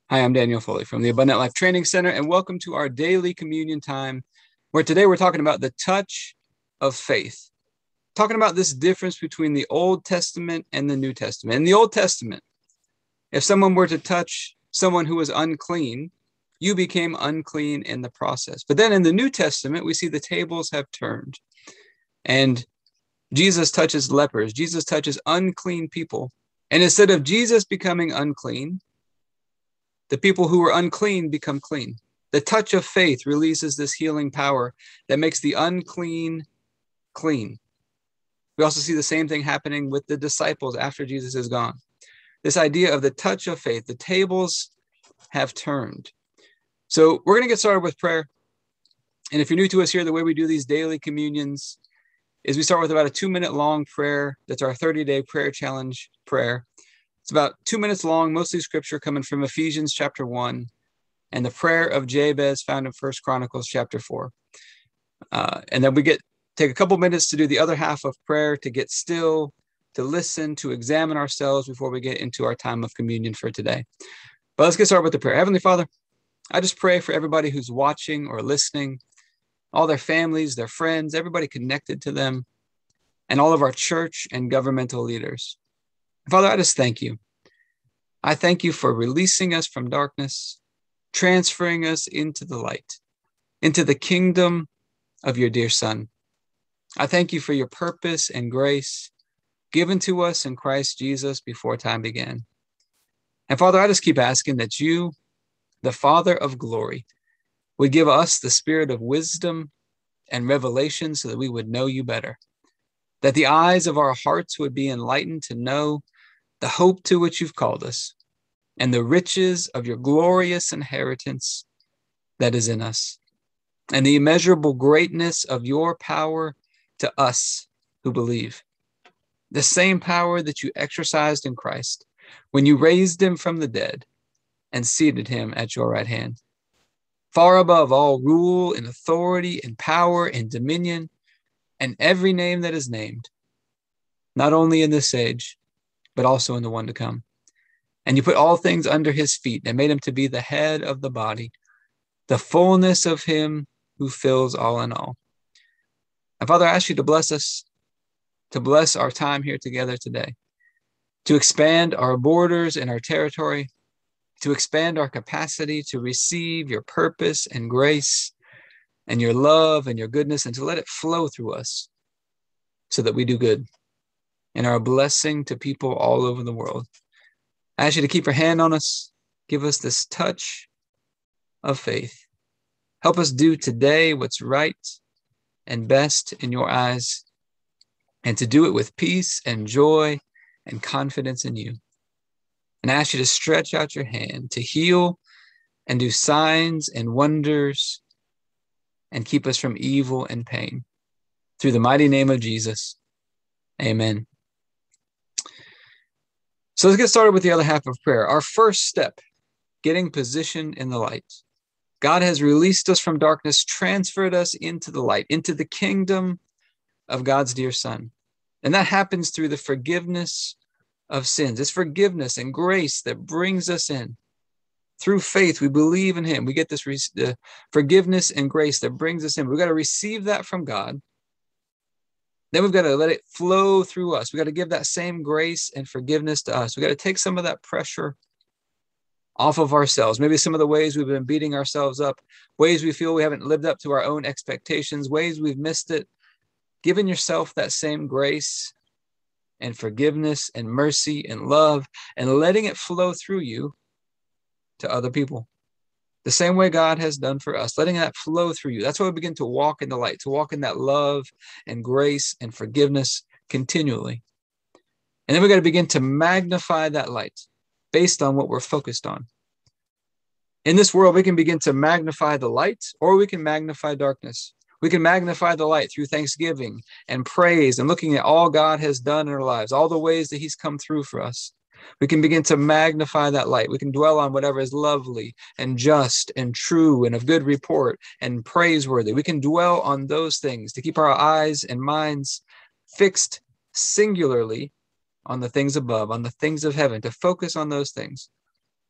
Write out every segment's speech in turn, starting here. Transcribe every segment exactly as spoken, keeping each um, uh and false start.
Hi, I'm Daniel Foley from the Abundant Life Training Center, and welcome to our daily communion time, where today we're talking about the touch of faith. Talking about this difference between the Old Testament and the New Testament. In the Old Testament, if someone were to touch someone who was unclean, you became unclean in the process. But then in the New Testament, we see the tables have turned, and Jesus touches lepers. Jesus touches unclean people. And instead of Jesus becoming unclean, the people who were unclean become clean. The touch of faith releases this healing power that makes the unclean clean. We also see the same thing happening with the disciples after Jesus is gone. This idea of the touch of faith, the tables have turned. So we're going to get started with prayer. And if you're new to us here, the way we do these daily communions is we start with about a two minute long prayer. That's our thirty day prayer challenge prayer. It's about two minutes long, mostly scripture coming from Ephesians chapter one and the prayer of Jabez found in First Chronicles chapter four. Uh, and then we get take a couple minutes to do the other half of prayer, to get still, to listen, to examine ourselves before we get into our time of communion for today. But let's get started with the prayer. Heavenly Father, I just pray for everybody who's watching or listening, all their families, their friends, everybody connected to them, and all of our church and governmental leaders. Father, I just thank you. I thank you for releasing us from darkness, transferring us into the light, into the kingdom of your dear Son. I thank you for your purpose and grace given to us in Christ Jesus before time began. And Father, I just keep asking that you, the Father of glory, would give us the spirit of wisdom and revelation so that we would know you better, that the eyes of our hearts would be enlightened to know the hope to which you've called us, and the riches of your glorious inheritance that is in us, and the immeasurable greatness of your power to us who believe. The same power that you exercised in Christ when you raised him from the dead and seated him at your right hand, far above all rule and authority and power and dominion and every name that is named, not only in this age, but also in the one to come. And you put all things under his feet and made him to be the head of the body, the fullness of him who fills all in all. And Father, I ask you to bless us, to bless our time here together today, to expand our borders and our territory, to expand our capacity to receive your purpose and grace and your love and your goodness, and to let it flow through us so that we do good and are a blessing to people all over the world. I ask you to keep your hand on us. Give us this touch of faith. Help us do today what's right and best in your eyes, and to do it with peace and joy and confidence in you. And I ask you to stretch out your hand to heal and do signs and wonders and keep us from evil and pain. Through the mighty name of Jesus, amen. So let's get started with the other half of prayer. Our first step, getting positioned in the light. God has released us from darkness, transferred us into the light, into the kingdom of God's dear Son. And that happens through the forgiveness of sins. It's forgiveness and grace that brings us in. Through faith, we believe in him. We get this re- the forgiveness and grace that brings us in. We've got to receive that from God. Then we've got to let it flow through us. We've got to give that same grace and forgiveness to us. We've got to take some of that pressure off of ourselves. Maybe some of the ways we've been beating ourselves up, ways we feel we haven't lived up to our own expectations, ways we've missed it. Giving yourself that same grace and forgiveness and mercy and love, and letting it flow through you to other people. The same way God has done for us, letting that flow through you. That's why we begin to walk in the light, to walk in that love and grace and forgiveness continually. And then we got to begin to magnify that light based on what we're focused on. In this world, we can begin to magnify the light, or we can magnify darkness. We can magnify the light through thanksgiving and praise and looking at all God has done in our lives, all the ways that he's come through for us. We can begin to magnify that light. We can dwell on whatever is lovely and just and true and of good report and praiseworthy. We can dwell on those things to keep our eyes and minds fixed singularly on the things above, on the things of heaven, to focus on those things.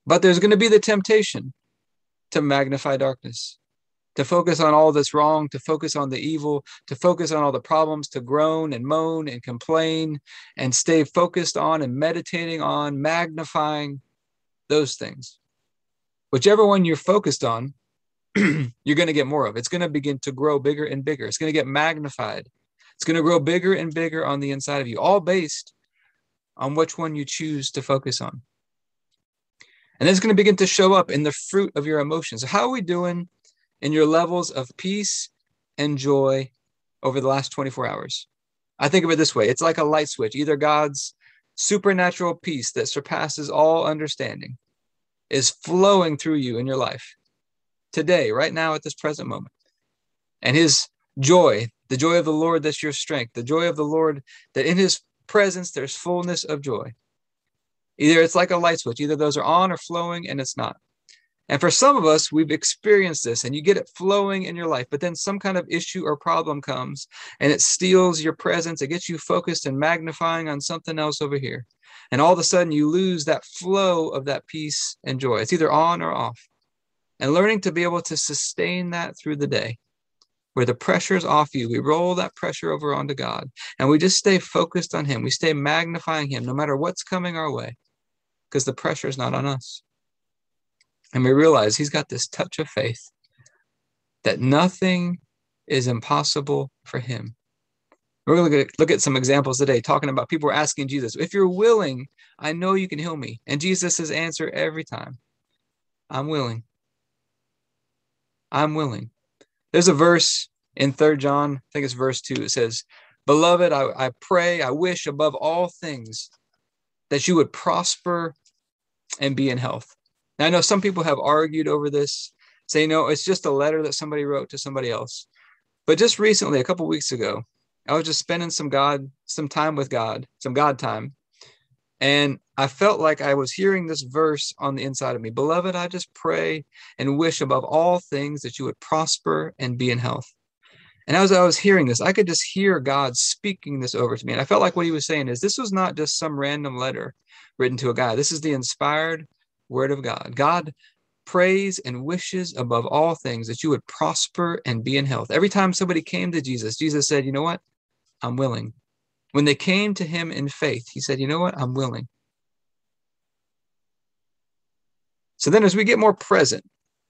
But there's going to be the temptation to magnify darkness, to focus on all that's wrong, to focus on the evil, to focus on all the problems, to groan and moan and complain and stay focused on and meditating on, magnifying those things. Whichever one you're focused on, you're going to get more of. It's going to begin to grow bigger and bigger. It's going to get magnified. It's going to grow bigger and bigger on the inside of you, all based on which one you choose to focus on. And it's going to begin to show up in the fruit of your emotions. How are we doing in your levels of peace and joy over the last twenty-four hours? I think of it this way. It's like a light switch. Either God's supernatural peace that surpasses all understanding is flowing through you in your life today, right now, at this present moment. And his joy, the joy of the Lord, that's your strength, the joy of the Lord, that in his presence, there's fullness of joy. Either it's like a light switch, either those are on or flowing, and it's not. And for some of us, we've experienced this and you get it flowing in your life, but then some kind of issue or problem comes and it steals your presence. It gets you focused and magnifying on something else over here. And all of a sudden you lose that flow of that peace and joy. It's either on or off. And learning to be able to sustain that through the day, where the pressure's off you, we roll that pressure over onto God and we just stay focused on him. We stay magnifying him no matter what's coming our way, because the pressure is not on us. And we realize he's got this touch of faith that nothing is impossible for him. We're going to look at, look at some examples today, talking about people were asking Jesus, if you're willing, I know you can heal me. And Jesus' answer every time, I'm willing. I'm willing. There's a verse in Third John, I think it's verse two. It says, beloved, I, I pray, I wish above all things that you would prosper and be in health. Now, I know some people have argued over this, saying, no, it's just a letter that somebody wrote to somebody else. But just recently, a couple weeks ago, I was just spending some God, some time with God, some God time. And I felt like I was hearing this verse on the inside of me. Beloved, I just pray and wish above all things that you would prosper and be in health. And as I was hearing this, I could just hear God speaking this over to me. And I felt like what he was saying is this was not just some random letter written to a guy. This is the inspired word of God. God prays and wishes above all things that you would prosper and be in health. Every time somebody came to Jesus, Jesus said, you know what? I'm willing. When they came to him in faith, he said, you know what? I'm willing. So then as we get more present,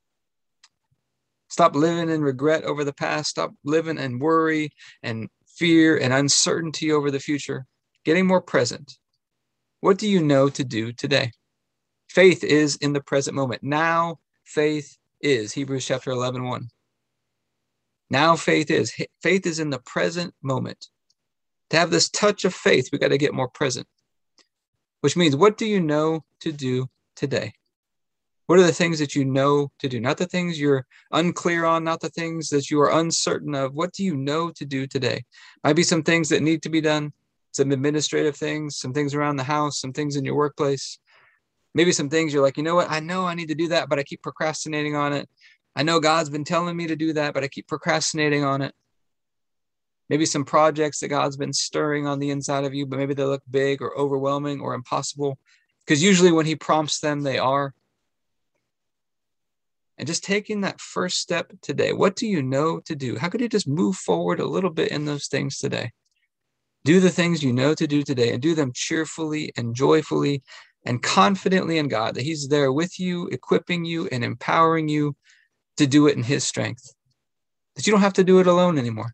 stop living in regret over the past, stop living in worry and fear and uncertainty over the future, getting more present. What do you know to do today? Faith is in the present moment. Now faith is, Hebrews chapter eleven, one. Now faith is. Faith is in the present moment. To have this touch of faith, we got to get more present. Which means, what do you know to do today? What are the things that you know to do? Not the things you're unclear on, not the things that you are uncertain of. What do you know to do today? Might be some things that need to be done, some administrative things, some things around the house, some things in your workplace. Maybe some things you're like, you know what? I know I need to do that, but I keep procrastinating on it. I know God's been telling me to do that, but I keep procrastinating on it. Maybe some projects that God's been stirring on the inside of you, but maybe they look big or overwhelming or impossible, because usually when he prompts them, they are. And just taking that first step today, what do you know to do? How could you just move forward a little bit in those things today? Do the things you know to do today and do them cheerfully and joyfully and confidently in God, that he's there with you, equipping you and empowering you to do it in his strength, that you don't have to do it alone anymore.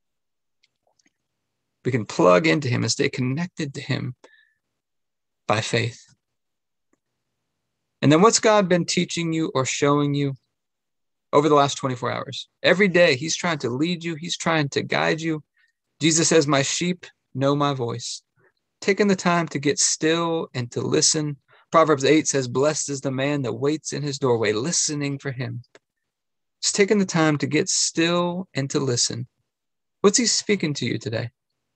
We can plug into him and stay connected to him by faith. And then what's God been teaching you or showing you over the last twenty-four hours? Every day he's trying to lead you. He's trying to guide you. Jesus says, my sheep know my voice. Taking the time to get still and to listen. Proverbs eight says, blessed is the man that waits in his doorway, listening for him. Just taking the time to get still and to listen. What's he speaking to you today?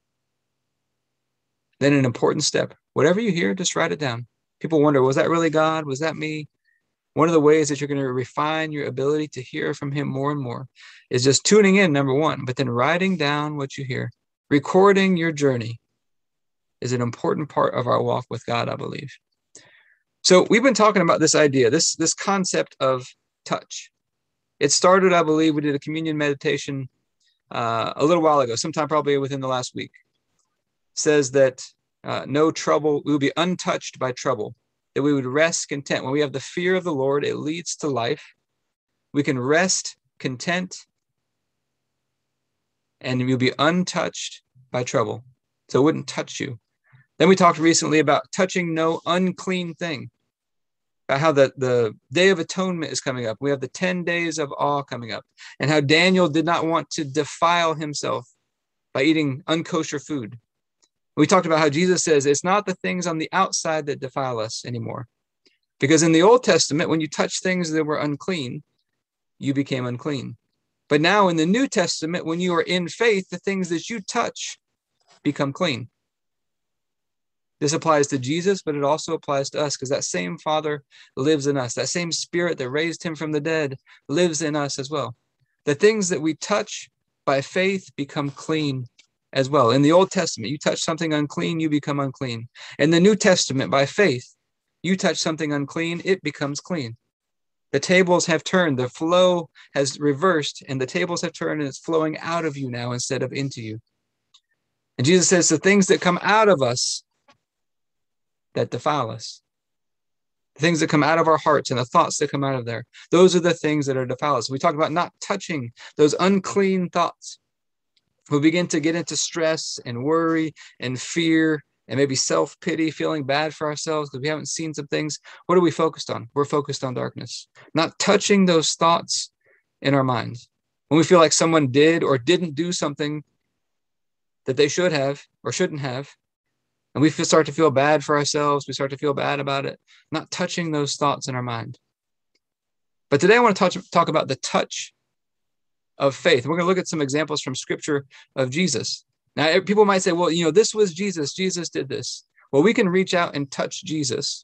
Then an important step, whatever you hear, just write it down. People wonder, was that really God? Was that me? One of the ways that you're going to refine your ability to hear from him more and more is just tuning in, number one, but then writing down what you hear. Recording your journey is an important part of our walk with God, I believe. So we've been talking about this idea, this, this concept of touch. It started, I believe, we did a communion meditation uh, a little while ago, sometime probably within the last week. It says that uh, no trouble, we will be untouched by trouble, that we would rest content. When we have the fear of the Lord, it leads to life. We can rest content, and you'll be untouched by trouble. So it wouldn't touch you. Then we talked recently about touching no unclean thing, about how the, the Day of Atonement is coming up. We have the ten days of awe coming up, and how Daniel did not want to defile himself by eating unkosher food. We talked about how Jesus says it's not the things on the outside that defile us anymore. Because in the Old Testament, when you touch things that were unclean, you became unclean. But now in the New Testament, when you are in faith, the things that you touch become clean. This applies to Jesus, but it also applies to us, because that same Father lives in us. That same Spirit that raised him from the dead lives in us as well. The things that we touch by faith become clean as well. In the Old Testament, you touch something unclean, you become unclean. In the New Testament, by faith, you touch something unclean, it becomes clean. The tables have turned, the flow has reversed, and the tables have turned, and it's flowing out of you now instead of into you. And Jesus says the things that come out of us that defile us, the things that come out of our hearts and the thoughts that come out of there, those are the things that are defile us. We talk about not touching those unclean thoughts. We begin to get into stress and worry and fear and maybe self-pity, feeling bad for ourselves because we haven't seen some things. What are we focused on? We're focused on darkness, not touching those thoughts in our minds. When we feel like someone did or didn't do something that they should have or shouldn't have, and we start to feel bad for ourselves, we start to feel bad about it, not touching those thoughts in our mind. But today I want to touch, talk about the touch of faith. We're going to look at some examples from Scripture of Jesus. Now, people might say, well, you know, this was Jesus. Jesus did this. Well, we can reach out and touch Jesus,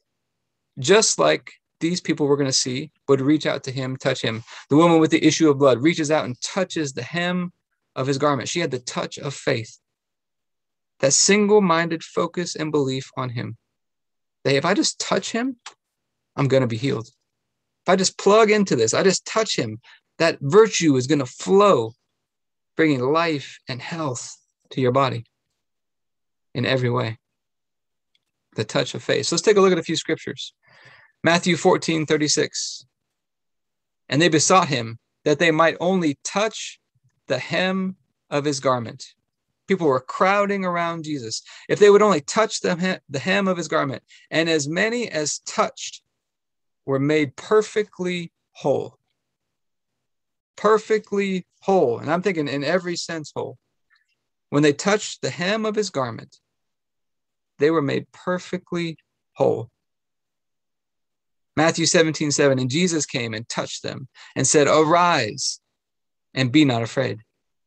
just like these people we're going to see would reach out to him, touch him. The woman with the issue of blood reaches out and touches the hem of his garment. She had the touch of faith, that single-minded focus and belief on him. That if I just touch him, I'm going to be healed. If I just plug into this, I just touch him, that virtue is going to flow, bringing life and health to your body in every way. The touch of faith. So let's take a look at a few scriptures. Matthew fourteen thirty-six. And they besought him that they might only touch the hem of his garment. People were crowding around Jesus. If they would only touch the hem, the hem of his garment, and as many as touched were made perfectly whole. Perfectly whole. And I'm thinking in every sense whole. When they touched the hem of his garment, they were made perfectly whole. Matthew seventeen seven, and Jesus came and touched them and said, arise and be not afraid.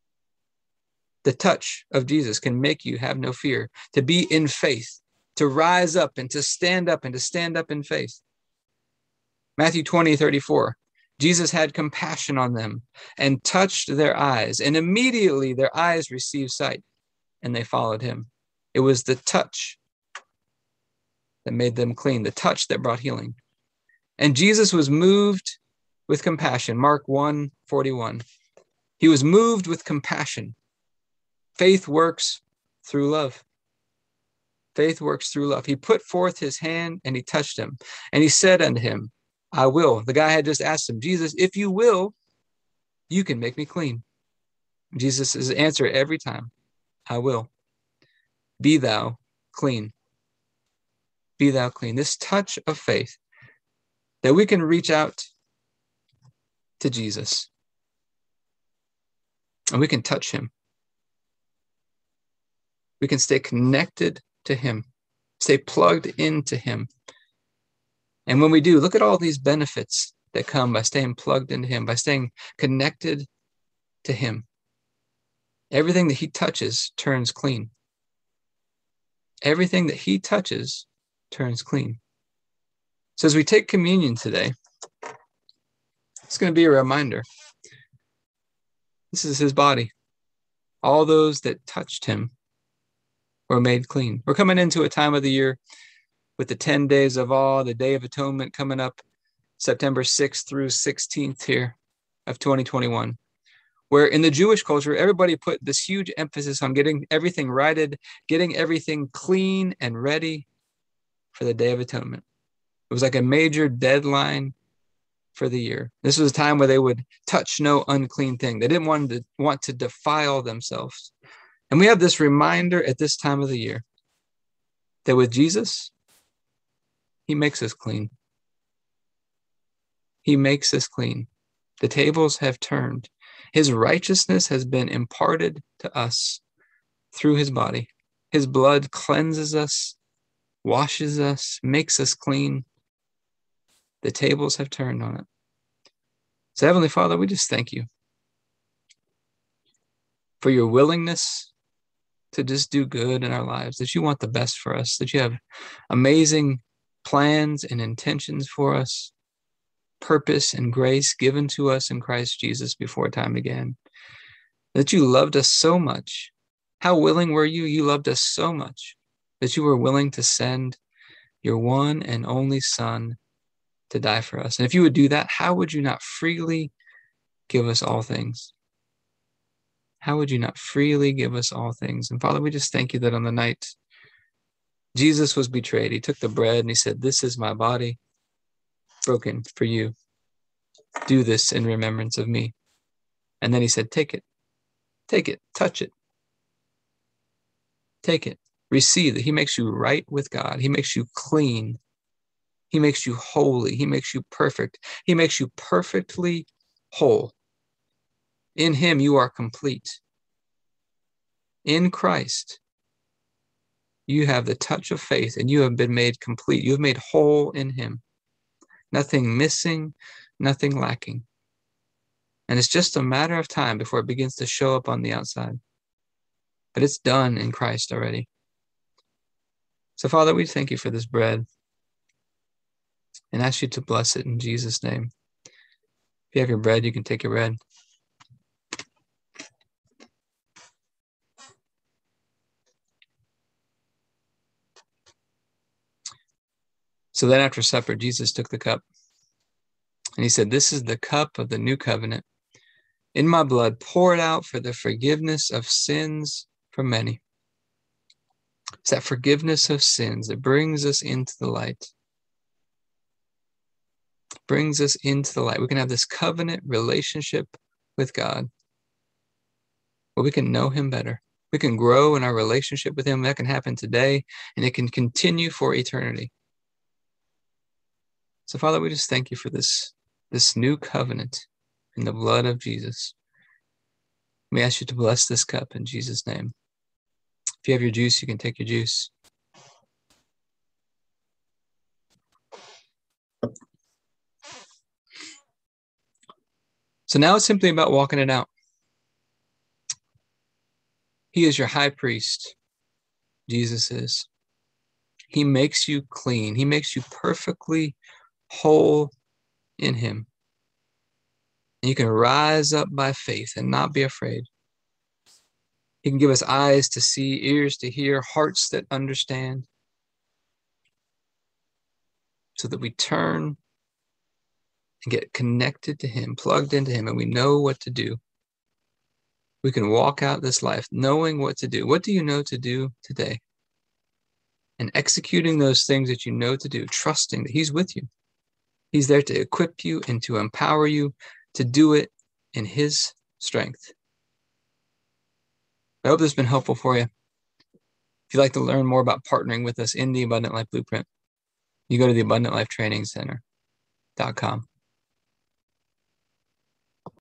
The touch of Jesus can make you have no fear, to be in faith, to rise up and to stand up and to stand up in faith. Matthew twenty thirty-four, Jesus had compassion on them and touched their eyes, and immediately their eyes received sight, and they followed him. It was the touch that made them clean, the touch that brought healing. And Jesus was moved with compassion. Mark one forty-one. He was moved with compassion. Faith works through love. Faith works through love. He put forth his hand and he touched him. And he said unto him, I will. The guy had just asked him, Jesus, if you will, you can make me clean. Jesus' answer every time, I will. Be thou clean. Be thou clean. This touch of faith that we can reach out to Jesus and we can touch him. We can stay connected to him, stay plugged into him. And when we do, look at all these benefits that come by staying plugged into him, by staying connected to him. Everything that he touches turns clean. Everything that he touches turns clean. So as we take communion today, it's going to be a reminder. This is his body. All those that touched him were made clean. We're coming into a time of the year with the ten days of awe, the Day of Atonement coming up September sixth through sixteenth here of twenty twenty-one, where in the Jewish culture, everybody put this huge emphasis on getting everything righted, getting everything clean and ready for the Day of Atonement. It was like a major deadline for the year. This was a time where they would touch no unclean thing. They didn't want to want to defile themselves. And we have this reminder at this time of the year that with Jesus, he makes us clean. He makes us clean. The tables have turned. His righteousness has been imparted to us through his body. His blood cleanses us, washes us, makes us clean. The tables have turned on it. So Heavenly Father, we just thank you for your willingness to just do good in our lives, that you want the best for us, that you have amazing plans and intentions for us, purpose and grace given to us in Christ Jesus before time began, that you loved us so much. How willing were you? You loved us so much that you were willing to send your one and only Son to die for us. And if you would do that, how would you not freely give us all things? How would you not freely give us all things? And Father, we just thank you that on the night Jesus was betrayed, he took the bread and he said, "This is my body broken for you. Do this in remembrance of me." And then he said, "Take it, take it, touch it. Take it, receive it." He makes you right with God. He makes you clean. He makes you holy. He makes you perfect. He makes you perfectly whole. In him, you are complete. In Christ, you have the touch of faith and you have been made complete. You have made whole in him. Nothing missing, nothing lacking. And it's just a matter of time before it begins to show up on the outside. But it's done in Christ already. So, Father, we thank you for this bread and ask you to bless it in Jesus' name. If you have your bread, you can take your bread. So then after supper, Jesus took the cup and he said, "This is the cup of the new covenant in my blood, poured out for the forgiveness of sins for many." It's that forgiveness of sins that brings us into the light. Brings us into the light. We can have this covenant relationship with God where we can know him better. We can grow in our relationship with him. That can happen today and it can continue for eternity. So, Father, we just thank you for this, this new covenant in the blood of Jesus. We ask you to bless this cup in Jesus' name. If you have your juice, you can take your juice. So now it's simply about walking it out. He is your high priest. Jesus is. He makes you clean. He makes you perfectly whole in him. And you can rise up by faith and not be afraid. He can give us eyes to see, ears to hear, hearts that understand, so that we turn and get connected to him, plugged into him, and we know what to do. We can walk out this life knowing what to do. What do you know to do today? And executing those things that you know to do, trusting that he's with you. He's there to equip you and to empower you to do it in his strength. I hope this has been helpful for you. If you'd like to learn more about partnering with us in the Abundant Life Blueprint, you go to the abundant life training center dot com.